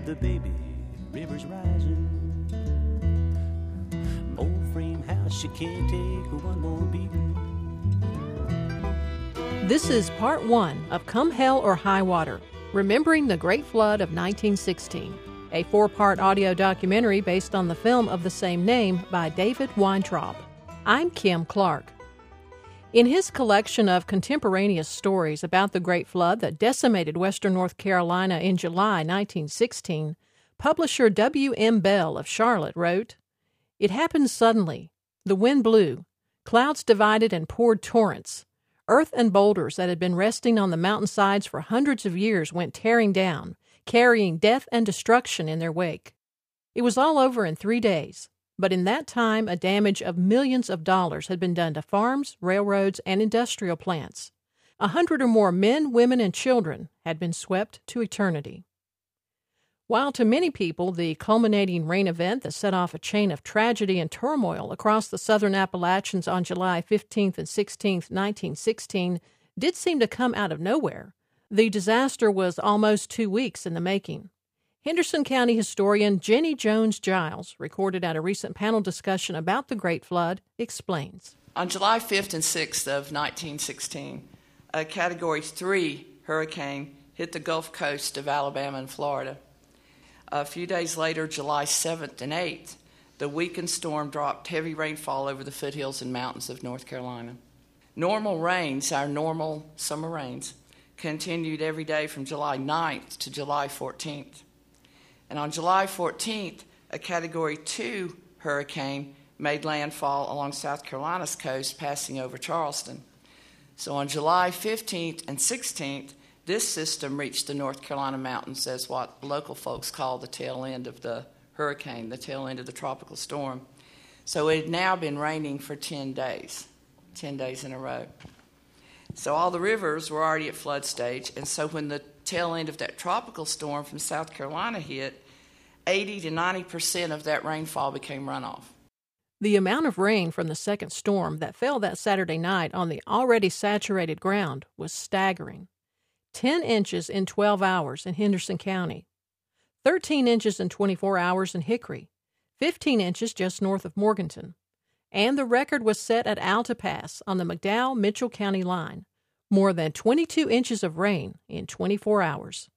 the baby river's rising. Old frame house, she can't take one more beating. This is part one of Come Hell or High Water, Remembering the Great Flood of 1916, a four-part audio documentary based on the film of the same name by David Weintraub. I'm Kim Clark. In his collection of contemporaneous stories about the Great Flood that decimated western North Carolina in July 1916, publisher W.M. Bell of Charlotte wrote, "It happened suddenly. The wind blew. Clouds divided and poured torrents. Earth and boulders that had been resting on the mountainsides for hundreds of years went tearing down, carrying death and destruction in their wake. It was all over in 3 days, but in that time a damage of millions of dollars had been done to farms, railroads, and industrial plants. 100 or more men, women, and children had been swept to eternity." While to many people the culminating rain event that set off a chain of tragedy and turmoil across the southern Appalachians on July 15th and 16th, 1916, did seem to come out of nowhere, the disaster was almost 2 weeks in the making. Henderson County historian Jenny Jones Giles, recorded at a recent panel discussion about the Great Flood, explains. On July 5th and 6th of 1916, a Category 3 hurricane hit the Gulf Coast of Alabama and Florida. A few days later, July 7th and 8th, the weakened storm dropped heavy rainfall over the foothills and mountains of North Carolina. Normal rains, our normal summer rains, continued every day from July 9th to July 14th. And on July 14th, a Category 2 hurricane made landfall along South Carolina's coast, passing over Charleston. So on July 15th and 16th, this system reached the North Carolina mountains as what local folks call the tail end of the hurricane, the tail end of the tropical storm. So it had now been raining for 10 days in a row. So all the rivers were already at flood stage, and so when the tail end of that tropical storm from South Carolina hit, 80 to 90% of that rainfall became runoff. The amount of rain from the second storm that fell that Saturday night on the already saturated ground was staggering. 10 inches in 12 hours in Henderson County, 13 inches in 24 hours in Hickory, 15 inches just north of Morganton, and the record was set at Alta Pass on the McDowell-Mitchell County line, more than 22 inches of rain in 24 hours.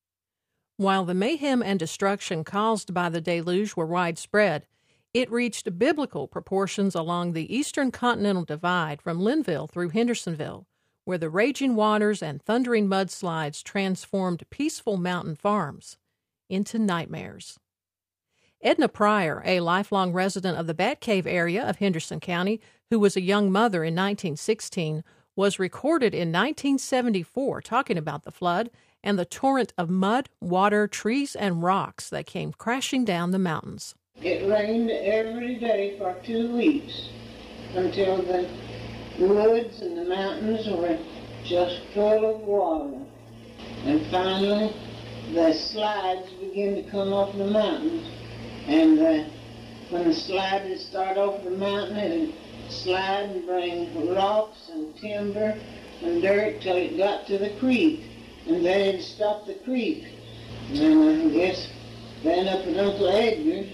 While the mayhem and destruction caused by the deluge were widespread, it reached biblical proportions along the eastern continental divide from Linville through Hendersonville, where the raging waters and thundering mudslides transformed peaceful mountain farms into nightmares. Edna Pryor, a lifelong resident of the Batcave area of Henderson County, who was a young mother in 1916, was recorded in 1974 talking about the flood and the torrent of mud, water, trees, and rocks that came crashing down the mountains. It rained every day for 2 weeks until the woods and the mountains were just full of water. And finally, the slides began to come off the mountains. And when the slide would start off the mountain, it would slide and bring rocks and timber and dirt till it got to the creek. And then it'd stop the creek. And I guess then up at Uncle Edgar's,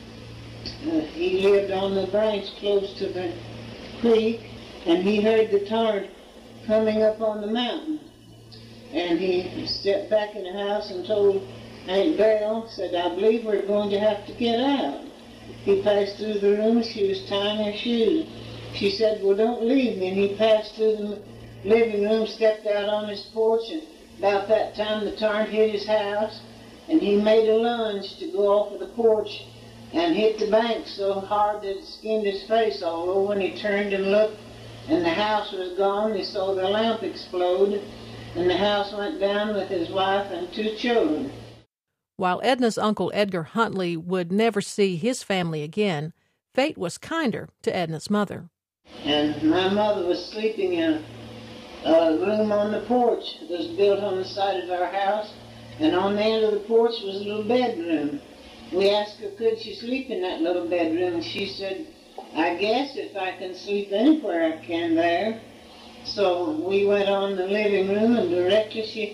he lived on the banks close to the creek, and he heard the torrent coming up on the mountain. And he stepped back in the house and told Aunt Belle, said, "I believe we're going to have to get out." He passed through the room, she was tying her shoes. She said, "Well, don't leave me." And he passed through the living room, stepped out on his porch, and about that time the torrent hit his house, and he made a lunge to go off of the porch and hit the bank so hard that it skinned his face all over. When he turned and looked, and the house was gone, he saw the lamp explode, and the house went down with his wife and 2 children. While Edna's Uncle Edgar Huntley would never see his family again, fate was kinder to Edna's mother. And my mother was sleeping in a room on the porch that was built on the side of our house, and on the end of the porch was a little bedroom. We asked her, could she sleep in that little bedroom, and she said, "I guess if I can sleep anywhere I can there." So we went on the living room, and directly she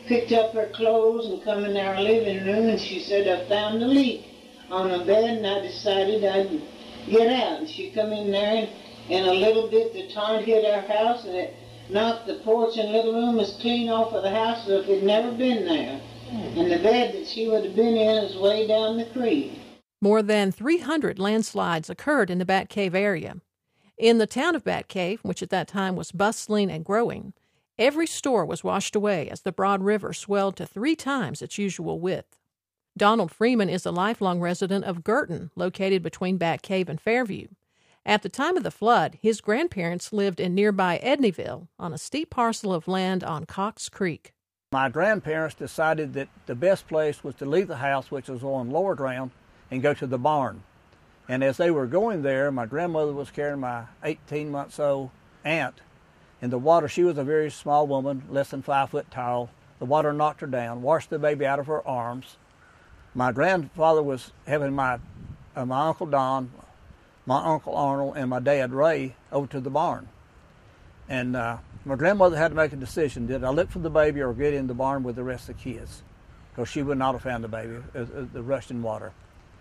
picked up her clothes and come in our living room, and she said, I found a leak on the bed, and I decided I'd get out. And she come in there, and a little bit, the torrent hit our house, and it knocked the porch and little room as clean off of the house as if it'd never been there. And the bed that she would have been in is way down the creek. More than 300 landslides occurred in the Bat Cave area. In the town of Bat Cave, which at that time was bustling and growing, every store was washed away as the Broad River swelled to 3 times its usual width. Donald Freeman is a lifelong resident of Girton, located between Bat Cave and Fairview. At the time of the flood, his grandparents lived in nearby Edneyville on a steep parcel of land on Cox Creek. My grandparents decided that the best place was to leave the house, which was on lower ground, and go to the barn. And as they were going there, my grandmother was carrying my 18-month-old aunt in the water. She was a very small woman, less than 5 foot tall. The water knocked her down, washed the baby out of her arms. My grandfather was having my Uncle Don, my Uncle Arnold, and my dad, Ray, over to the barn. And my grandmother had to make a decision. Did I look for the baby or get in the barn with the rest of the kids? Because she would not have found the baby, the rushing water.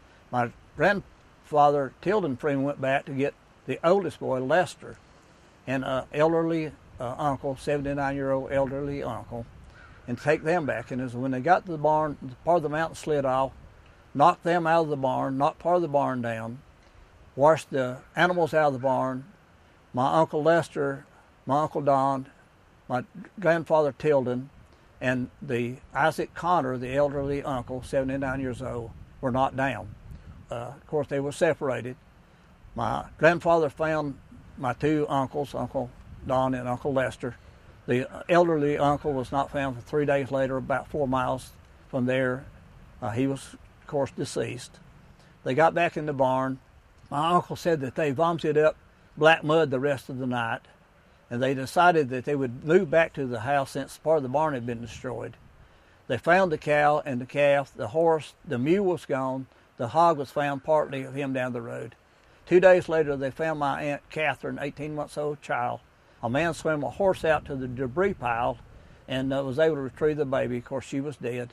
My grandfather, Tilden Freeman, went back to get the oldest boy, Lester, and an elderly uncle, 79-year-old elderly uncle, and take them back. And when they got to the barn, part of the mountain slid off, knocked them out of the barn, knocked part of the barn down, washed the animals out of the barn. My Uncle Lester, my Uncle Don, my grandfather Tilden, and the Isaac Connor, the elderly uncle, 79 years old, were knocked down. Of course, they were separated. My grandfather found my 2 uncles, Uncle Don and Uncle Lester. The elderly uncle was not found for 3 days later, about 4 miles from there. He was, of course, deceased. They got back in the barn. My uncle said that they vomited up black mud the rest of the night, and they decided that they would move back to the house since part of the barn had been destroyed. They found the cow and the calf, the horse, the mule was gone. The hog was found partly of him down the road. 2 days later, they found my Aunt Catherine, 18-month-old child. A man swam a horse out to the debris pile and was able to retrieve the baby. Of course, she was dead.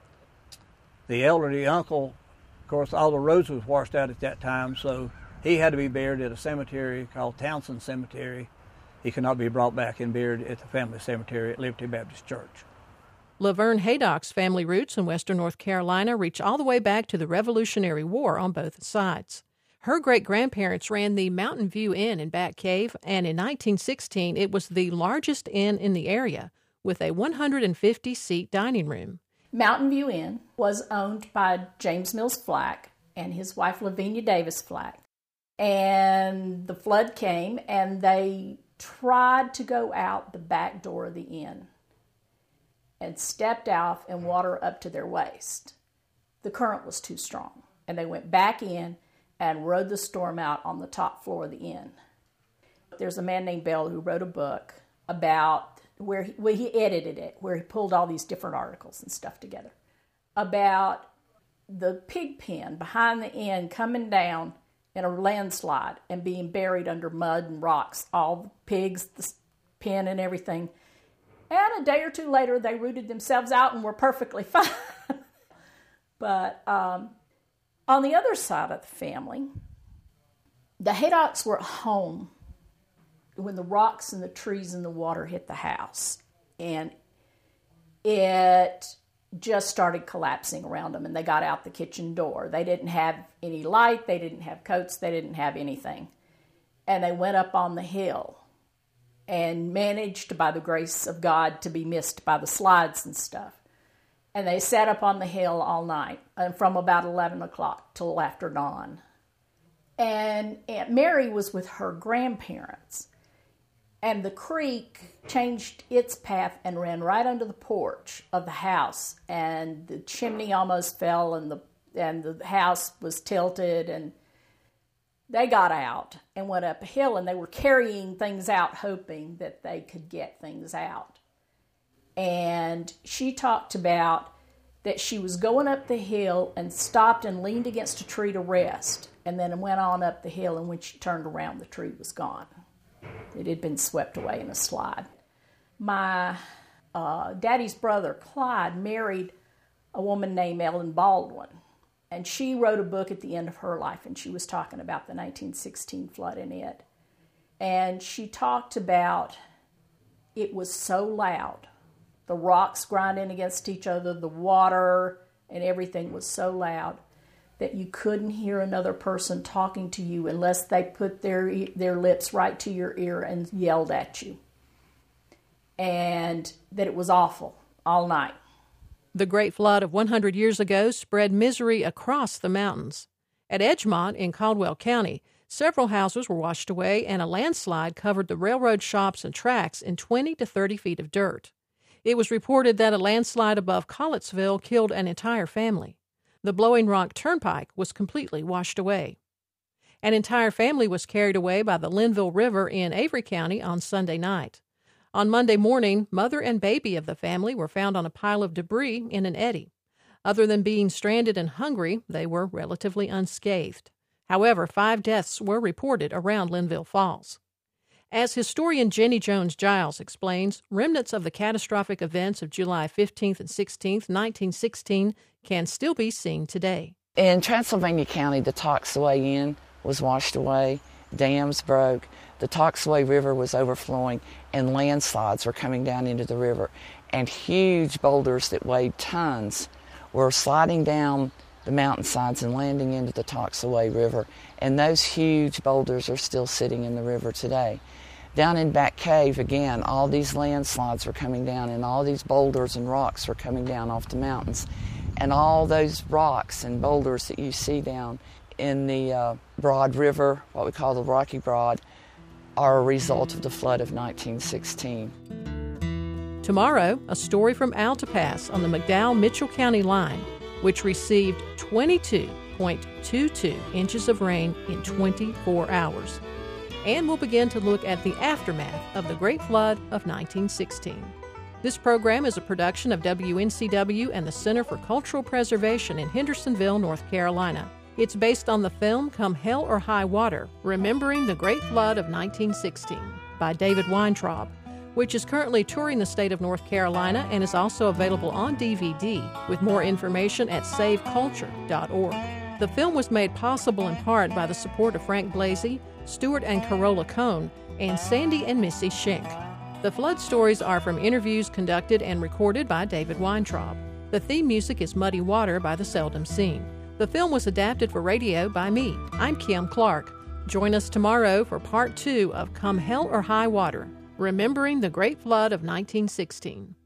The elderly uncle, of course, all the roads was washed out at that time, so he had to be buried at a cemetery called Townsend Cemetery. He could not be brought back and buried at the family cemetery at Liberty Baptist Church. Laverne Haydock's family roots in western North Carolina reach all the way back to the Revolutionary War on both sides. Her great-grandparents ran the Mountain View Inn in Bat Cave, and in 1916 it was the largest inn in the area, with a 150-seat dining room. Mountain View Inn was owned by James Mills Flack and his wife Lavinia Davis Flack. And the flood came, and they tried to go out the back door of the inn and stepped out and water up to their waist. The current was too strong, and they went back in and rode the storm out on the top floor of the inn. There's a man named Bell who wrote a book about where he edited it, where he pulled all these different articles and stuff together, about the pig pen behind the inn coming down in a landslide and being buried under mud and rocks, all the pigs, the pen and everything. And a day or two later, they rooted themselves out and were perfectly fine. But on the other side of the family, the Haydocks were at home when the rocks and the trees and the water hit the house. And it just started collapsing around them, and they got out the kitchen door. They didn't have any light. They didn't have coats. They didn't have anything. And they went up on the hill and managed, by the grace of God, to be missed by the slides and stuff. And they sat up on the hill all night, and from about 11 o'clock till after dawn. And Aunt Mary was with her grandparents. And the creek changed its path and ran right under the porch of the house. And the chimney almost fell, and the house was tilted, and they got out and went up a hill, and they were carrying things out, hoping that they could get things out. And she talked about that she was going up the hill and stopped and leaned against a tree to rest, and then went on up the hill, and when she turned around, the tree was gone. It had been swept away in a slide. My Daddy's brother, Clyde, married a woman named Ellen Baldwin. And she wrote a book at the end of her life, and she was talking about the 1916 flood in it. And she talked about it was so loud. The rocks grinding against each other, the water, and everything was so loud that you couldn't hear another person talking to you unless they put their lips right to your ear and yelled at you. And that it was awful all night. The Great Flood of 100 years ago spread misery across the mountains. At Edgemont in Caldwell County, several houses were washed away and a landslide covered the railroad shops and tracks in 20 to 30 feet of dirt. It was reported that a landslide above Collettsville killed an entire family. The Blowing Rock Turnpike was completely washed away. An entire family was carried away by the Linville River in Avery County on Sunday night. On Monday morning, mother and baby of the family were found on a pile of debris in an eddy. Other than being stranded and hungry, they were relatively unscathed. However, 5 deaths were reported around Linville Falls. As historian Jenny Jones-Giles explains, remnants of the catastrophic events of July 15th and 16th, 1916 can still be seen today. In Transylvania County, the Toxaway Inn was washed away, dams broke, the Toxaway River was overflowing, and landslides were coming down into the river. And huge boulders that weighed tons were sliding down the mountainsides and landing into the Toxaway River. And those huge boulders are still sitting in the river today. Down in Back Cave, again, all these landslides were coming down, and all these boulders and rocks were coming down off the mountains. And all those rocks and boulders that you see down in the Broad River, what we call the Rocky Broad, are a result of the flood of 1916. Tomorrow, a story from Altapass on the McDowell-Mitchell County line, which received 22.22 inches of rain in 24 hours. And we'll begin to look at the aftermath of the Great Flood of 1916. This program is a production of WNCW and the Center for Cultural Preservation in Hendersonville, North Carolina. It's based on the film Come Hell or High Water, Remembering the Great Flood of 1916 by David Weintraub, which is currently touring the state of North Carolina and is also available on DVD with more information at saveculture.org. The film was made possible in part by the support of Frank Blasey, Stuart and Carola Cohn, and Sandy and Missy Schenck. The flood stories are from interviews conducted and recorded by David Weintraub. The theme music is Muddy Water by The Seldom Seen. The film was adapted for radio by me. I'm Kim Clark. Join us tomorrow for Part 2 of Come Hell or High Water, Remembering the Great Flood of 1916.